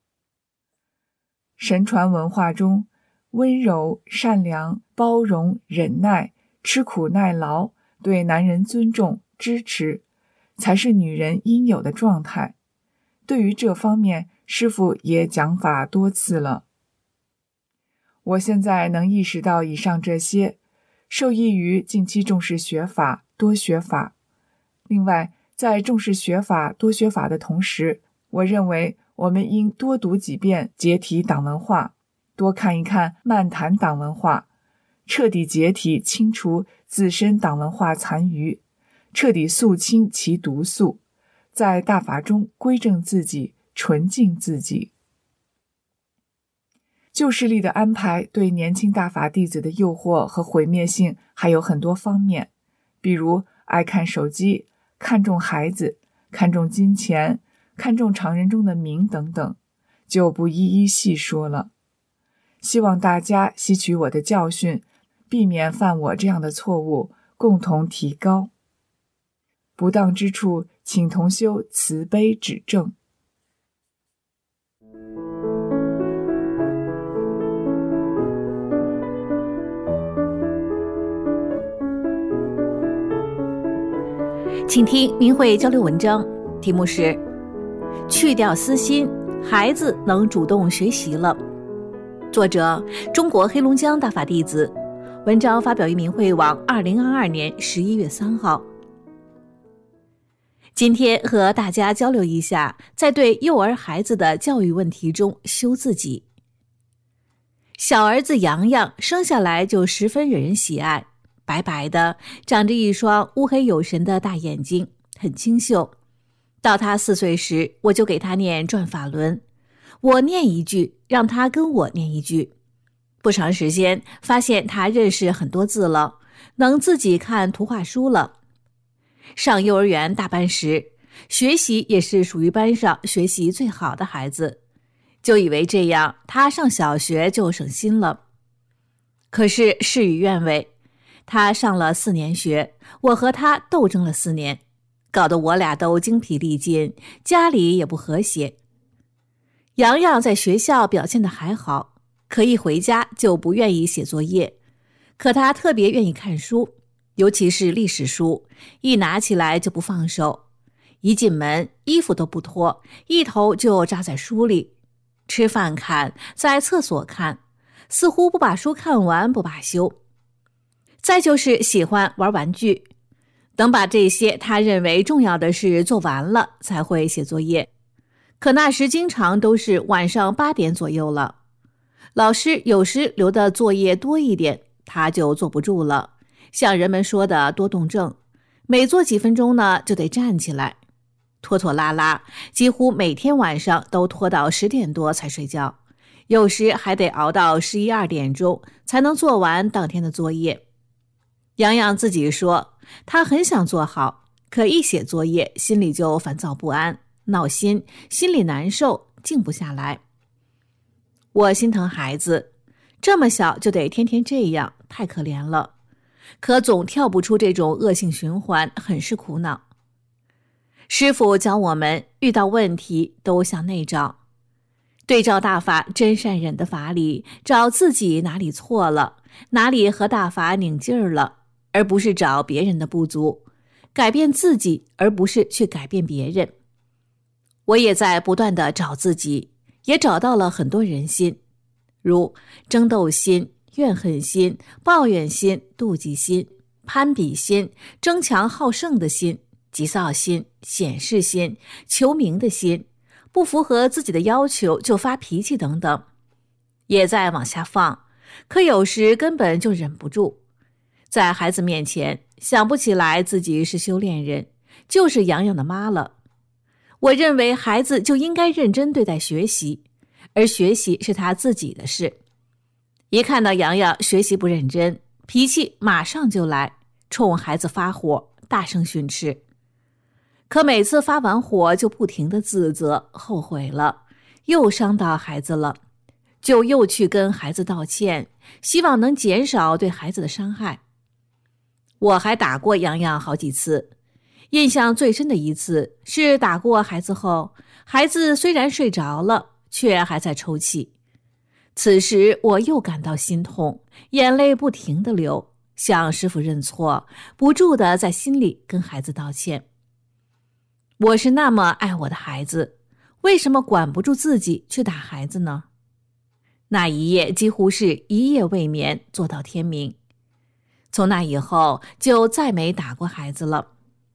神传文化中，温柔、善良、包容、忍耐、吃苦耐劳，对男人尊重、支持，才是女人应有的状态。对于这方面，师父也讲法多次了。我现在能意识到以上这些，受益于近期重视学法、多学法。另外，在重视学法、多学法的同时，我认为我们应多读几遍解体党文化，多看一看漫谈党文化，彻底解体清除自身党文化残余，彻底肃清其毒素，在大法中归正自己，纯净自己。旧势力的安排对年轻大法弟子的诱惑和毁灭性还有很多方面，比如爱看手机、看重孩子、看重金钱、看重常人中的名等等，就不一一细说了。希望大家吸取我的教训，避免犯我这样的错误，共同提高。不当之处，请同修慈悲指正。 请听明慧交流文章，题目是去掉私心，孩子能主动学习了。作者中国黑龙江大法弟子，文章发表于明慧网二零二二年十一月三号。今天和大家交流一下，在对幼儿孩子的教育问题中修自己。小儿子洋洋生下来就十分惹人喜爱，白白的，长着一双乌黑有神的大眼睛，很清秀。到他四岁时，我就给他念转法轮，我念一句，让他跟我念一句。不长时间，发现他认识很多字了，能自己看图画书了。上幼儿园大班时，学习也是属于班上学习最好的孩子，就以为这样他上小学就省心了。可是事与愿违，他上了四年学，我和他斗争了四年，搞得我俩都精疲力尽，家里也不和谐。洋洋在学校表现得还好，可一回家就不愿意写作业，可他特别愿意看书，尤其是历史书，一拿起来就不放手，一进门衣服都不脱，一头就扎在书里， 吃饭看，在厕所看，似乎不把书看完不罢休。再就是喜欢玩玩具，等把这些他认为重要的事做完了才会写作业，可那时经常都是晚上八点左右了。老师有时留的作业多一点，他就坐不住了，像人们说的多动症，每做几分钟呢就得站起来，拖拖拉拉，几乎每天晚上都拖到十点多才睡觉，有时还得熬到十一二点钟才能做完当天的作业。洋洋自己说，他很想做好，可一写作业心里就烦躁不安，闹心，心里难受，静不下来。我心疼孩子，这么小就得天天这样，太可怜了，可总跳不出这种恶性循环，很是苦恼。师父教我们遇到问题都向内找，对照大法真善忍的法理，找自己哪里错了，哪里和大法拧劲儿了，而不是找别人的不足，改变自己，而不是去改变别人。我也在不断地找自己，也找到了很多人心，如争斗心、怨恨心、抱怨心、妒忌心、攀比心、争强好胜的心、急躁心、显示心、求名的心，不符合自己的要求就发脾气等等，也在往下放，可有时根本就忍不住。在孩子面前想不起来自己是修炼人，就是洋洋的妈了。我认为孩子就应该认真对待学习，而学习是他自己的事。一看到洋洋学习不认真，脾气马上就来，冲孩子发火，大声训斥。可每次发完火就不停地自责，后悔了，又伤到孩子了，就又去跟孩子道歉，希望能减少对孩子的伤害。我还打过洋洋好几次，印象最深的一次是打过孩子后，孩子虽然睡着了，却还在抽泣。此时我又感到心痛，眼泪不停地流，向师父认错，不住地在心里跟孩子道歉。我是那么爱我的孩子，为什么管不住自己去打孩子呢？那一夜几乎是一夜未眠，做到天明。从那以后就再没打过孩子了。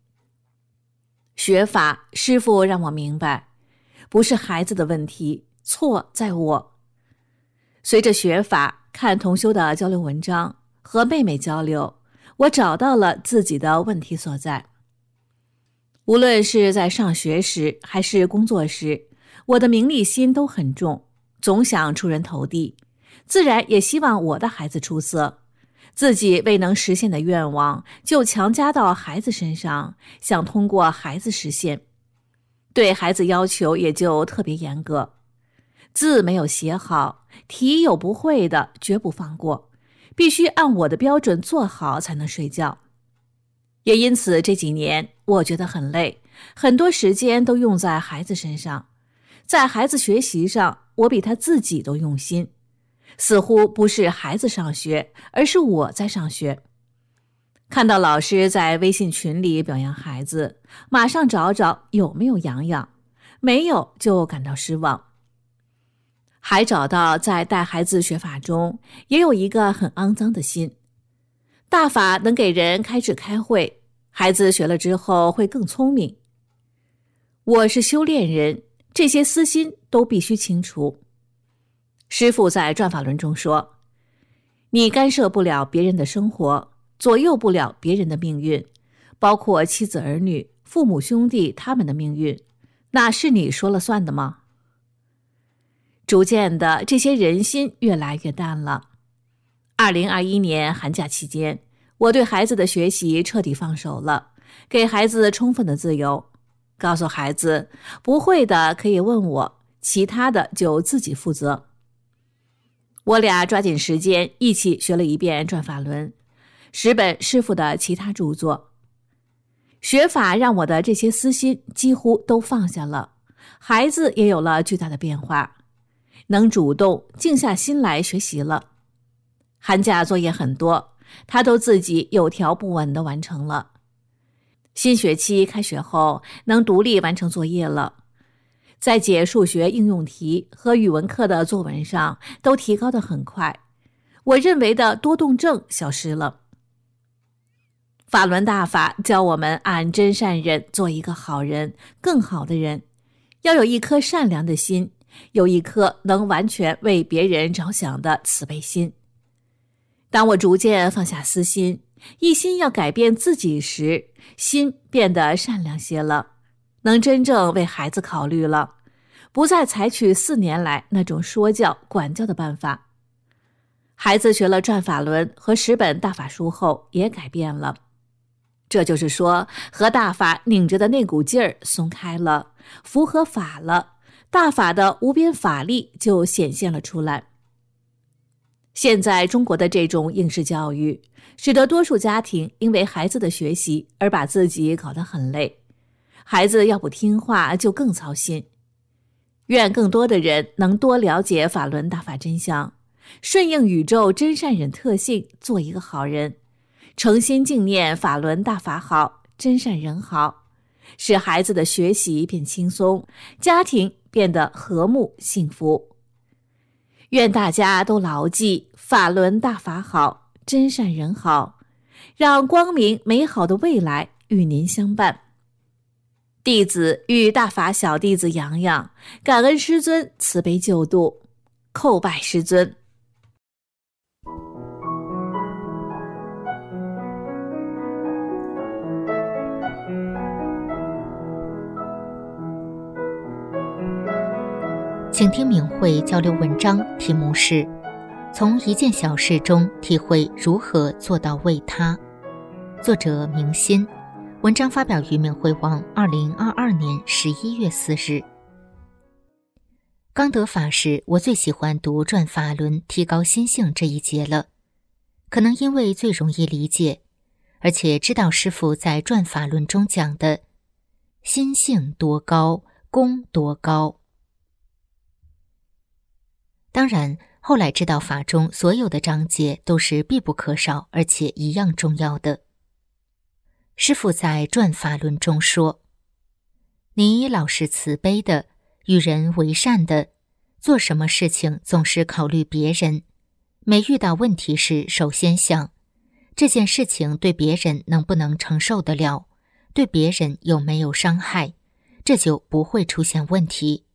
学法，师父让我明白，不是孩子的问题，错在我。随着学法，看同修的交流文章，和妹妹交流，我找到了自己的问题所在。无论是在上学时还是工作时，我的名利心都很重，总想出人头地，自然也希望我的孩子出色。自己未能实现的愿望就强加到孩子身上，想通过孩子实现，对孩子要求也就特别严格，字没有写好，题有不会的绝不放过，必须按我的标准做好才能睡觉。也因此这几年我觉得很累，很多时间都用在孩子身上，在孩子学习上我比他自己都用心，似乎不是孩子上学，而是我在上学。看到老师在微信群里表扬孩子，马上找找有没有洋洋，没有就感到失望。还找到在带孩子学法中也有一个很肮脏的心。大法能给人开智开慧，孩子学了之后会更聪明。我是修炼人，这些私心都必须清除。师父在转法轮中说，你干涉不了别人的生活，左右不了别人的命运，包括妻子儿女、父母兄弟他们的命运，那是你说了算的吗？逐渐的，这些人心越来越淡了。二零二一年寒假期间，我对孩子的学习彻底放手了，给孩子充分的自由，告诉孩子不会的可以问我，其他的就自己负责。我俩抓紧时间一起学了一遍转法轮，十本师父的其他著作。学法让我的这些私心几乎都放下了，孩子也有了巨大的变化，能主动静下心来学习了。寒假作业很多，他都自己有条不紊地完成了。新学期开学后能独立完成作业了。 在解数学应用题和语文课的作文上都提高得很快，我认为的多动症消失了。法轮大法教我们按真善忍做一个好人，更好的人，要有一颗善良的心，有一颗能完全为别人着想的慈悲心。当我逐渐放下私心，一心要改变自己时，心变得善良些了，能真正为孩子考虑了，不再采取四年来那种说教管教的办法。孩子学了转法轮和十本大法书后也改变了，这就是说，和大法拧着的那股劲儿松开了，符合法了，大法的无边法力就显现了出来。现在中国的这种应试教育，使得多数家庭因为孩子的学习而把自己搞得很累，孩子要不听话就更操心。愿更多的人能多了解法轮大法真相，顺应宇宙真善忍特性，做一个好人，诚心敬念法轮大法好，真善人好，使孩子的学习变轻松，家庭变得和睦幸福。愿大家都牢记法轮大法好，真善人好，让光明美好的未来与您相伴。弟子与大法小弟子洋洋，感恩师尊慈悲救度，叩拜师尊。 请听明慧交流文章，题目是从一件小事中体会如何做到为他，作者明心，文章发表于明慧网二零二二年十一月四日。刚得法时，我最喜欢读转法轮提高心性这一节了，可能因为最容易理解，而且知道师父在转法轮中讲的心性多高，功多高。当然，后来知道法中所有的章节都是必不可少，而且一样重要的。师父在转法轮中说，你老是慈悲的，与人为善的，做什么事情总是考虑别人，每遇到问题时首先想，这件事情对别人能不能承受得了，对别人有没有伤害，这就不会出现问题。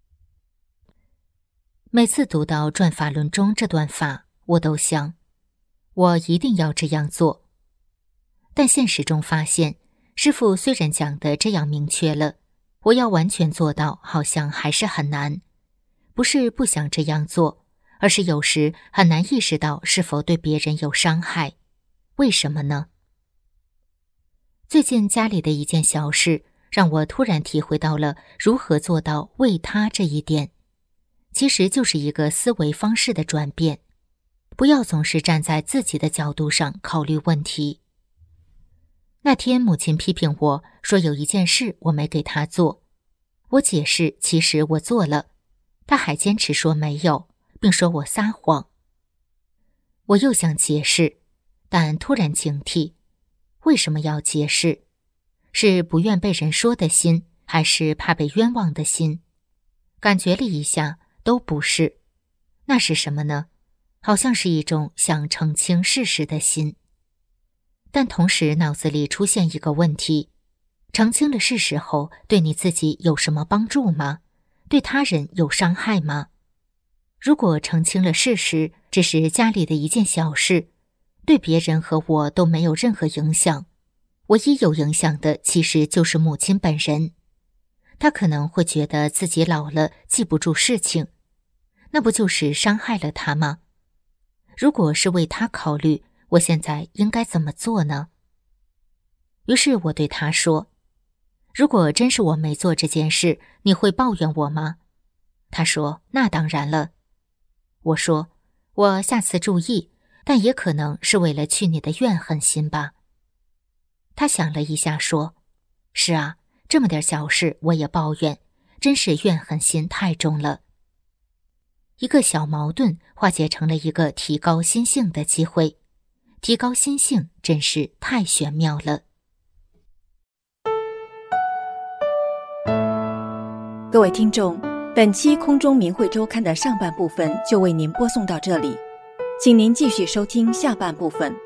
每次读到转法轮中这段法，我都想，我一定要这样做。但现实中发现，师父虽然讲的这样明确了，我要完全做到好像还是很难。不是不想这样做，而是有时很难意识到是否对别人有伤害。为什么呢？最近家里的一件小事，让我突然体会到了如何做到为他这一点。其实就是一个思维方式的转变，不要总是站在自己的角度上考虑问题。那天母亲批评我说有一件事我没给她做，我解释其实我做了，她还坚持说没有，并说我撒谎。我又想解释，但突然警惕，为什么要解释？是不愿被人说的心，还是怕被冤枉的心？感觉了一下，都不是。那是什么呢？好像是一种想澄清事实的心。但同时脑子里出现一个问题，澄清了事实后，对你自己有什么帮助吗？对他人有伤害吗？如果澄清了事实，只是家里的一件小事，对别人和我都没有任何影响，唯一有影响的其实就是母亲本人。她可能会觉得自己老了，记不住事情，那不就是伤害了她吗？如果是为她考虑，我现在应该怎么做呢？于是我对她说，如果真是我没做这件事，你会抱怨我吗？她说，那当然了。我说，我下次注意，但也可能是为了去你的怨恨心吧。她想了一下说，是啊，这么点小事我也抱怨，真是怨恨心太重了。一个小矛盾化解成了一个提高心性的机会，提高心性真是太玄妙了。 各位听众，本期空中明慧周刊的上半部分就为您播送到这里，请您继续收听下半部分。